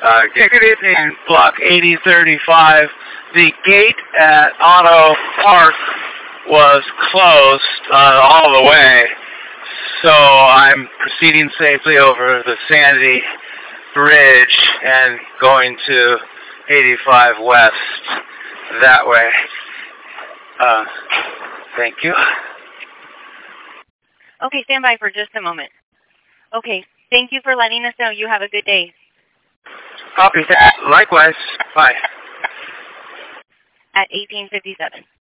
Good evening, Block 8035. The gate at Auto Park was closed all the way, so I'm proceeding safely over the Sandy Bridge and going to 85 West that way. Thank you. Okay, stand by for just a moment. Okay, thank you for letting us know. You have a good day. Copy that. Likewise. Bye. At 1857.